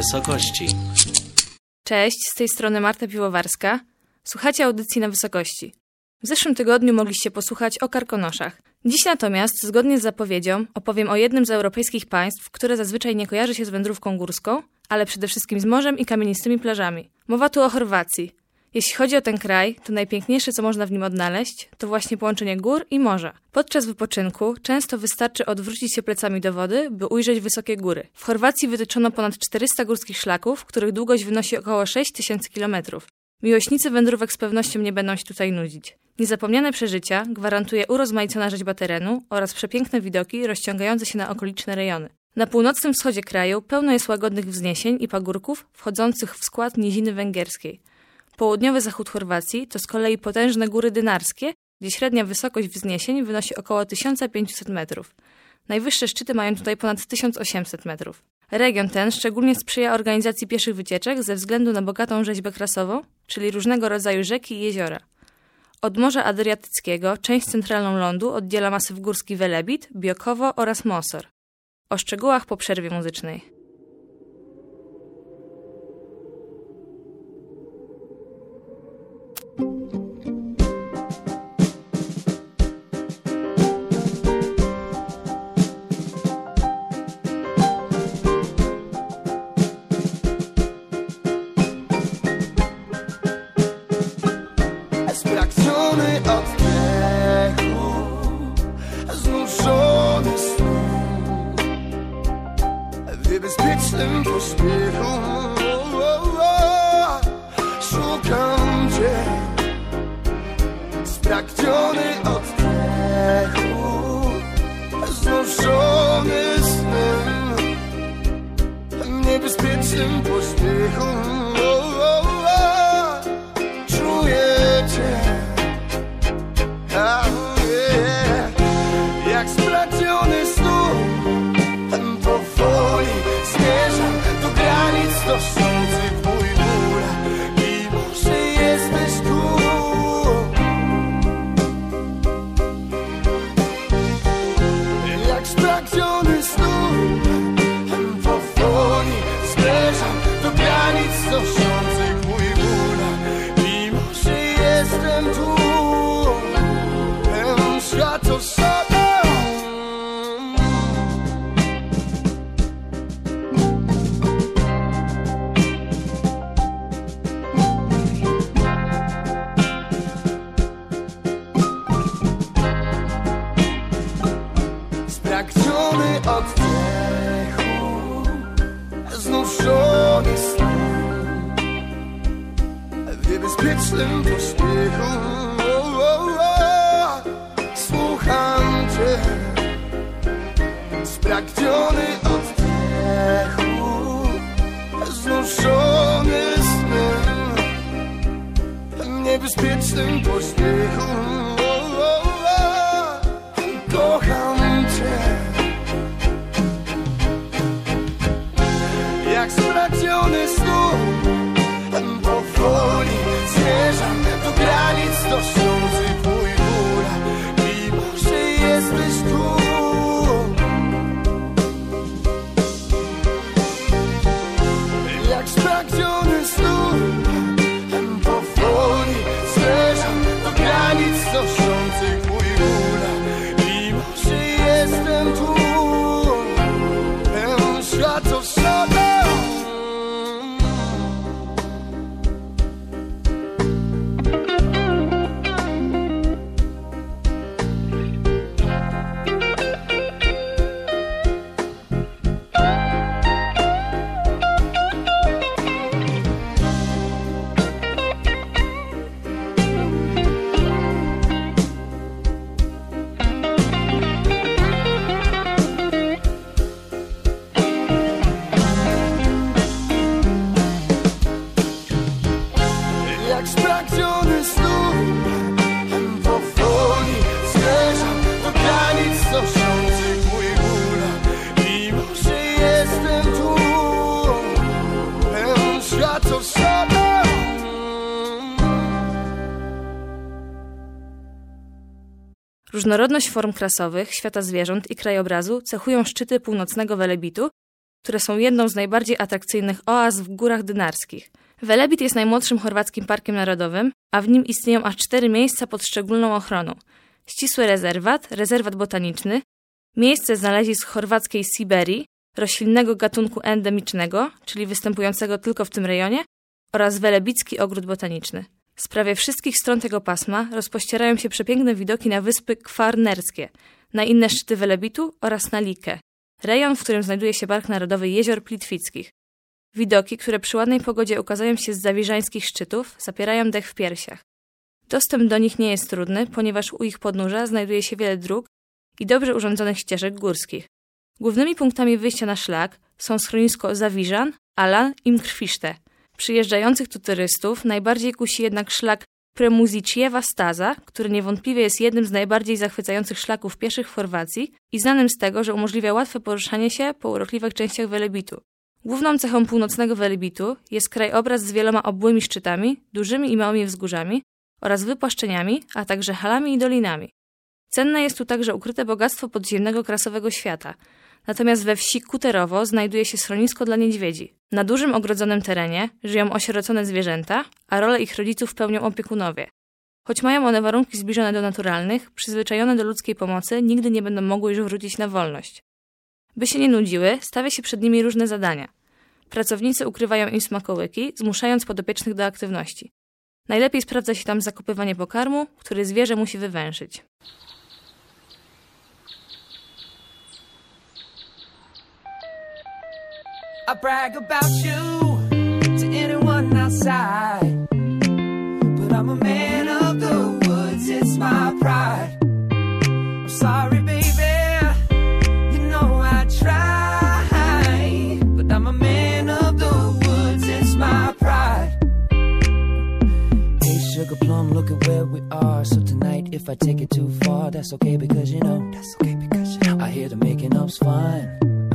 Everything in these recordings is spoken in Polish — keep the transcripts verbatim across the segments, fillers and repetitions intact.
wysokości. Cześć, z tej strony Marta Piwowarska. Słuchacie audycji Na Wysokości. W zeszłym tygodniu mogliście posłuchać o Karkonoszach. Dziś natomiast, zgodnie z zapowiedzią, opowiem o jednym z europejskich państw, które zazwyczaj nie kojarzy się z wędrówką górską, ale przede wszystkim z morzem i kamienistymi plażami. Mowa tu o Chorwacji. Jeśli chodzi o ten kraj, to najpiękniejsze, co można w nim odnaleźć, to właśnie połączenie gór i morza. Podczas wypoczynku często wystarczy odwrócić się plecami do wody, by ujrzeć wysokie góry. W Chorwacji wytyczono ponad czterysta górskich szlaków, których długość wynosi około sześć tysięcy kilometrów. Miłośnicy wędrówek z pewnością nie będą się tutaj nudzić. Niezapomniane przeżycia gwarantuje urozmaicona rzeźba terenu oraz przepiękne widoki rozciągające się na okoliczne rejony. Na północnym wschodzie kraju pełno jest łagodnych wzniesień i pagórków wchodzących w skład niziny węgierskiej. Południowy zachód Chorwacji to z kolei potężne góry dynarskie, gdzie średnia wysokość wzniesień wynosi około tysiąc pięćset metrów. Najwyższe szczyty mają tutaj ponad tysiąc osiemset metrów. Region ten szczególnie sprzyja organizacji pieszych wycieczek ze względu na bogatą rzeźbę krasową, czyli różnego rodzaju rzeki i jeziora. Od Morza Adriatyckiego część centralną lądu oddziela masyw górski Velebit, Biokovo oraz Mosor. O szczegółach po przerwie muzycznej. Spragniony oddechu, znużony snu, w bezpiecznym pośpiechu szukam Cię. Spragniony oddechu, znużony snem, w niebezpiecznym pośpiechu jak spragniony snów, powoli zmierzam do granic noszących mój ból. I może jesteś tu. Jak spragniony snów, powoli zmierzam do granic noszących mój ból. I może jestem tu. Światło sobie. Spragniony oddechu, znużony snem, w niebezpiecznym pośpiechu słucham Cię. Spragniony oddechu, znużony snem, w niebezpiecznym pośpiechu kocham Cię. Jak spragniony snów, powoli zmierzam do granic noszących mój ból. I może jesteś tu. Jak spragniony snów, powoli zmierzam do granic noszących mój ból. I może jestem tu. Pełen światło w sobie. Jak spragniony snów, powoli zmierzam do granic noszących mój ból. I może jestem tu. Pełen światło w sobie. Różnorodność form krasowych, świata zwierząt i krajobrazu cechują szczyty północnego Velebitu, które są jedną z najbardziej atrakcyjnych oaz w górach dynarskich. Velebit jest najmłodszym chorwackim parkiem narodowym, a w nim istnieją aż cztery miejsca pod szczególną ochroną. Ścisły rezerwat, rezerwat botaniczny, miejsce znalezisk chorwackiej Siberii, roślinnego gatunku endemicznego, czyli występującego tylko w tym rejonie, oraz Velebicki ogród botaniczny. Z prawie wszystkich stron tego pasma rozpościerają się przepiękne widoki na wyspy Kwarnerskie, na inne szczyty Velebitu oraz na Likę, rejon, w którym znajduje się Park Narodowy Jezior Plitwickich. Widoki, które przy ładnej pogodzie ukazują się z zawierzańskich szczytów, zapierają dech w piersiach. Dostęp do nich nie jest trudny, ponieważ u ich podnóża znajduje się wiele dróg i dobrze urządzonych ścieżek górskich. Głównymi punktami wyjścia na szlak są schronisko Zawiżan, Alan i Mkrwiszte. Przyjeżdżających tu turystów najbardziej kusi jednak szlak Premuziciewa Staza, który niewątpliwie jest jednym z najbardziej zachwycających szlaków pieszych w Chorwacji i znanym z tego, że umożliwia łatwe poruszanie się po urokliwych częściach Velebitu. Główną cechą północnego Velebitu jest krajobraz z wieloma obłymi szczytami, dużymi i małymi wzgórzami oraz wypłaszczeniami, a także halami i dolinami. Cenne jest tu także ukryte bogactwo podziemnego krasowego świata. Natomiast we wsi Kuterowo znajduje się schronisko dla niedźwiedzi. Na dużym ogrodzonym terenie żyją osierocone zwierzęta, a rolę ich rodziców pełnią opiekunowie. Choć mają one warunki zbliżone do naturalnych, przyzwyczajone do ludzkiej pomocy, nigdy nie będą mogły już wrócić na wolność. By się nie nudziły, stawia się przed nimi różne zadania. Pracownicy ukrywają im smakołyki, zmuszając podopiecznych do aktywności. Najlepiej sprawdza się tam zakopywanie pokarmu, który zwierzę musi wywęszyć. I brag about you to anyone outside, but I'm a man of the woods, it's my pride. I'm sorry, baby, you know I try, but I'm a man of the woods, it's my pride. Hey, sugar plum, look at where we are. So tonight, if I take it too far, that's okay because you know, that's okay because you know, I hear the making up's fine.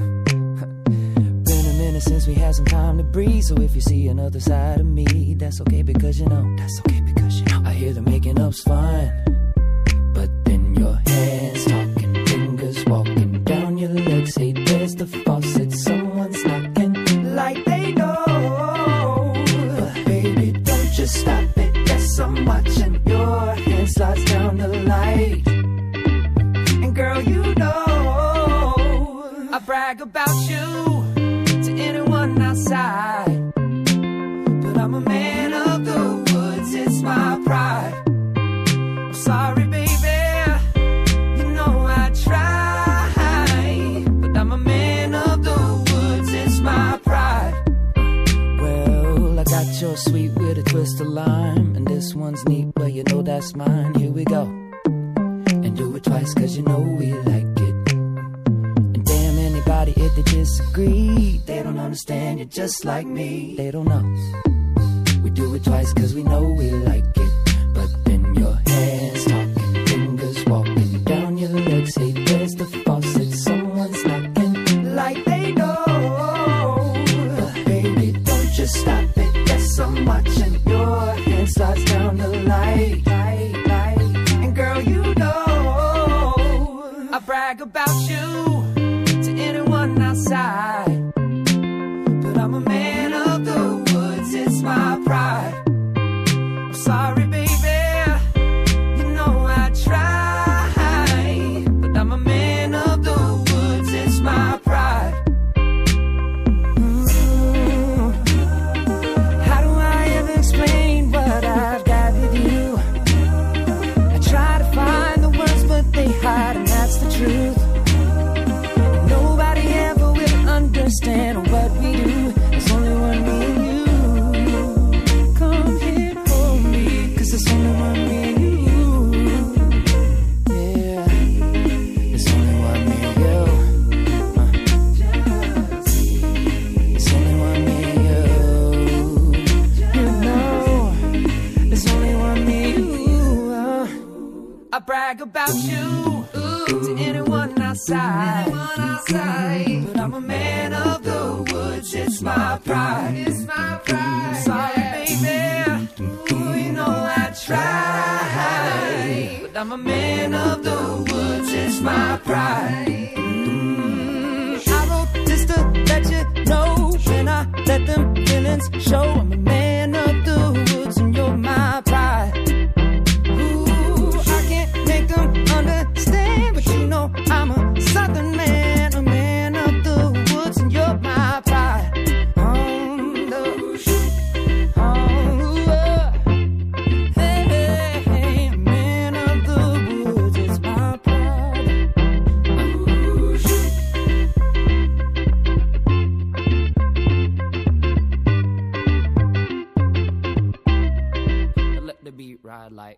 Since we had some time to breathe, so if you see another side of me, that's okay because you know, that's okay because you know, I hear the making up's fine, but then your hands talking, fingers walking down your legs, hey, there's the faucet, someone's knocking like they know, but baby, don't just stop it, yes, I'm watching your hand slides down the light, and girl, you know, I brag about you anyone outside, but I'm a man of the woods, it's my pride. I'm sorry, baby, you know I try, but I'm a man of the woods, it's my pride. Well, I got your sweet with a twist of lime, and this one's neat, well, you know that's mine. Here we go, and do it twice, cause you know we like it. And damn, anybody if they disagree, they don't understand, you're just like me. They don't know. We do it twice cause we know we like it. But then your hands talking, fingers walking down your legs, hey, there's the faucet, someone's knocking like they know. But baby, don't just stop it, yes, I'm watching your hand slides down the light, light, light. And girl, you know I brag about you to anyone outside, but I'm a man of the woods, it's my pride. I'm sorry, baby, you know I try, but I'm a man of the woods, it's my pride. Mm. How do I ever explain what I've got with you? I try to find the words, but they hide, and that's the truth. Nobody ever will understand what we do. There's only one me and you. Come here, hold me, cause there's only one me and you. Yeah, there's only one me and you. Uh. There's only one me and you. You know, there's only one me and you. Uh. I brag about you to anyone outside, anyone outside, but I'm a man of the woods, it's my pride, it's my pride. Sorry, baby, ooh, you know I try, but I'm a man of the woods, it's my pride. Mm, I wrote this to let you when I let them feelings show. I'm a man of the woods and you're my pride. Ooh, I can't make them understand, but you know I'm a southern man, a man of the woods and you're my pride. On the oh, uh, hey, hey, hey, a man of the woods is my pride. Ooh, let the beat ride like.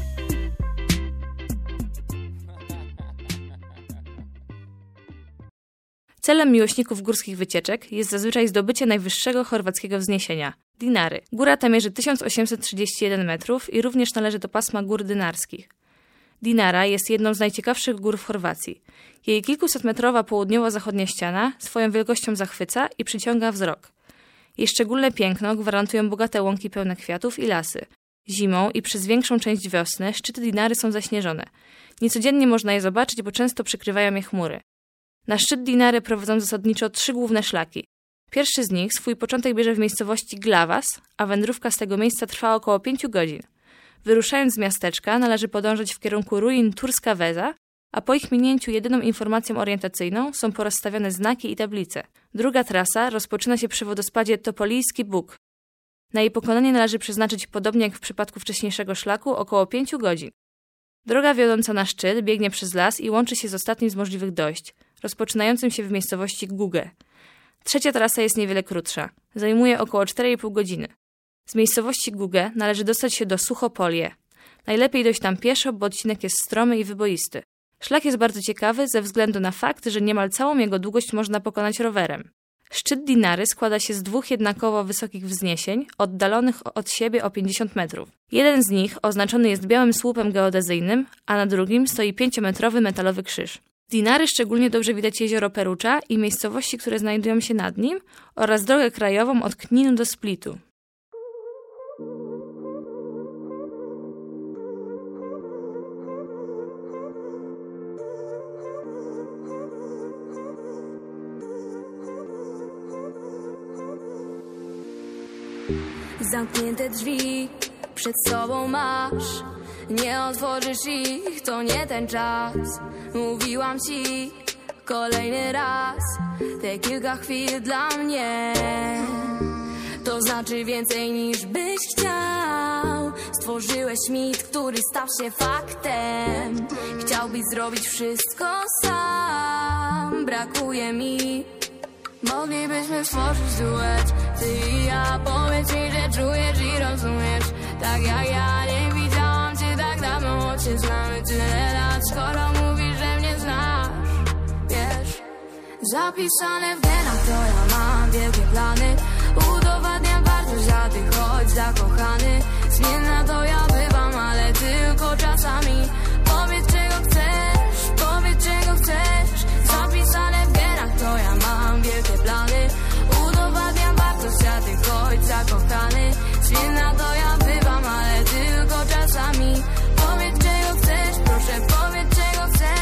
Celem miłośników górskich wycieczek jest zazwyczaj zdobycie najwyższego chorwackiego wzniesienia – Dinary. Góra ta mierzy tysiąc osiemset trzydzieści jeden metrów i również należy do pasma gór dynarskich. Dinara jest jedną z najciekawszych gór w Chorwacji. Jej kilkusetmetrowa południowo-zachodnia ściana swoją wielkością zachwyca i przyciąga wzrok. Jej szczególne piękno gwarantują bogate łąki pełne kwiatów i lasy. Zimą i przez większą część wiosny szczyty Dinary są zaśnieżone. Niecodziennie można je zobaczyć, bo często przykrywają je chmury. Na szczyt Dinary prowadzą zasadniczo trzy główne szlaki. Pierwszy z nich swój początek bierze w miejscowości Glavaš, a wędrówka z tego miejsca trwa około pięciu godzin. Wyruszając z miasteczka należy podążać w kierunku ruin Turska Veza, a po ich minięciu jedyną informacją orientacyjną są porozstawione znaki i tablice. Druga trasa rozpoczyna się przy wodospadzie Topolijski Bug. Na jej pokonanie należy przeznaczyć, podobnie jak w przypadku wcześniejszego szlaku, około pięciu godzin. Droga wiodąca na szczyt biegnie przez las i łączy się z ostatnim z możliwych dojść, rozpoczynającym się w miejscowości Guge. Trzecia trasa jest niewiele krótsza. Zajmuje około cztery i pół godziny. Z miejscowości Guge należy dostać się do Suchopolje. Najlepiej dojść tam pieszo, bo odcinek jest stromy i wyboisty. Szlak jest bardzo ciekawy ze względu na fakt, że niemal całą jego długość można pokonać rowerem. Szczyt Dinary składa się z dwóch jednakowo wysokich wzniesień, oddalonych od siebie o pięćdziesiąt metrów. Jeden z nich oznaczony jest białym słupem geodezyjnym, a na drugim stoi pięciometrowy metalowy krzyż. Z Dinary szczególnie dobrze widać jezioro Perucza i miejscowości, które znajdują się nad nim, oraz drogę krajową od Kninu do Splitu. Zamknięte drzwi przed sobą masz, nie otworzysz ich, to nie ten czas. Mówiłam ci kolejny raz, te kilka chwil dla mnie to znaczy więcej niż byś chciał. Stworzyłeś mit, który stał się faktem. Chciałbyś zrobić wszystko sam, brakuje mi. Moglibyśmy stworzyć duet, ty i ja. Powiedz mi, że czujesz i rozumiesz, tak jak ja. Nie widziałam cię tak dawno, choć się znamy tyle lat. Skoro mówisz, że mnie znasz, wiesz. Zapisane w genach, to ja mam wielkie plany. Udowadniam wartość, a ty chodź zakochany. Zmienna to ja bywam, ale tylko czasami. Powiedz, czego chcesz, powiedz, czego chcesz. Zapisane w genach, to ja mam wielkie plany. Udowadniam wartość, a ty chodź zakochany. Zmienna to ja bywam, ale tylko czasami. Powiedz, czego chcesz, proszę, powiedz, czego chcesz.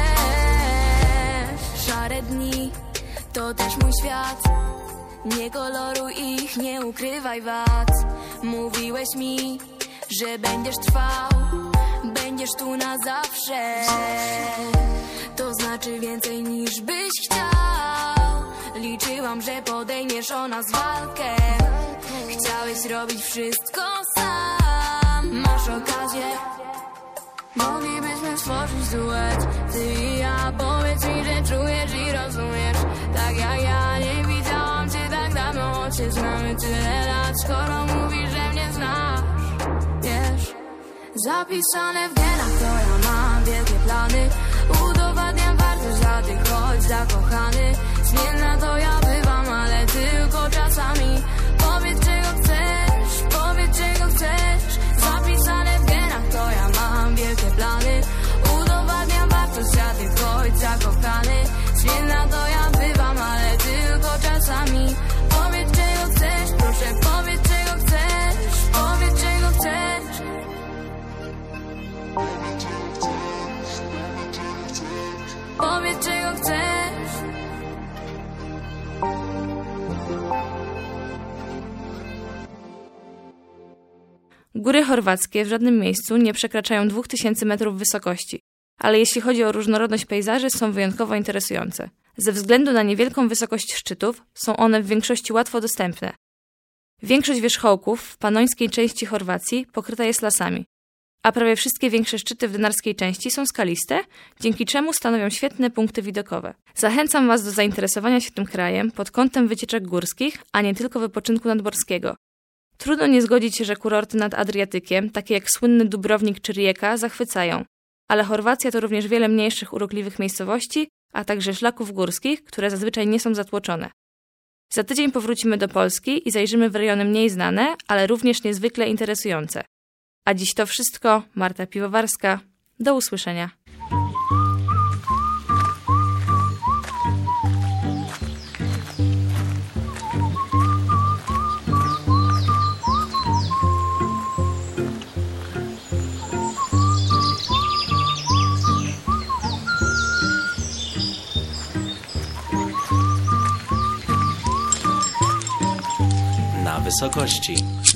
Szare dni, to też mój świat. Nie koloruj ich, nie ukrywaj wad. Mówiłeś mi, że będziesz trwał, będziesz tu na zawsze. To znaczy więcej niż byś chciał. Liczyłam, że podejmiesz o nas walkę. Chciałeś robić wszystko sam. Masz okazję, moglibyśmy stworzyć duet, ty i ja. Powiedz mi, że czujesz i rozumiesz, tak jak ja. Nie widziałam cię tak dawno, choć się znamy tyle lat. Skoro mówisz, że mnie znasz, wiesz. Zapisane w genach, to ja mam wielkie plany. Udowadniam wartość, a ty chodź zakochany. Zmienna to ja bywam, ale tylko czasami. Powiedz, czego chcesz, powiedz, czego chcesz. Zapisane w genach, to ja mam wielkie plany. Udowadniam wartość, a ty chodź zakochany. Zmienna to ja bywam, ale tylko czasami. Powiedz, czego chcesz, proszę, powiedz, czego chcesz. Powiedz, czego chcesz. Góry chorwackie w żadnym miejscu nie przekraczają dwóch tysięcy metrów wysokości, ale jeśli chodzi o różnorodność pejzaży, są wyjątkowo interesujące. Ze względu na niewielką wysokość szczytów są one w większości łatwo dostępne. Większość wierzchołków w panońskiej części Chorwacji pokryta jest lasami, a prawie wszystkie większe szczyty w dynarskiej części są skaliste, dzięki czemu stanowią świetne punkty widokowe. Zachęcam Was do zainteresowania się tym krajem pod kątem wycieczek górskich, a nie tylko wypoczynku nadmorskiego. Trudno nie zgodzić się, że kurorty nad Adriatykiem, takie jak słynny Dubrownik czy Rijeka, zachwycają, ale Chorwacja to również wiele mniejszych, urokliwych miejscowości, a także szlaków górskich, które zazwyczaj nie są zatłoczone. Za tydzień powrócimy do Polski i zajrzymy w rejony mniej znane, ale również niezwykle interesujące. A dziś to wszystko. Marta Piwowarska. Do usłyszenia. Na wysokości.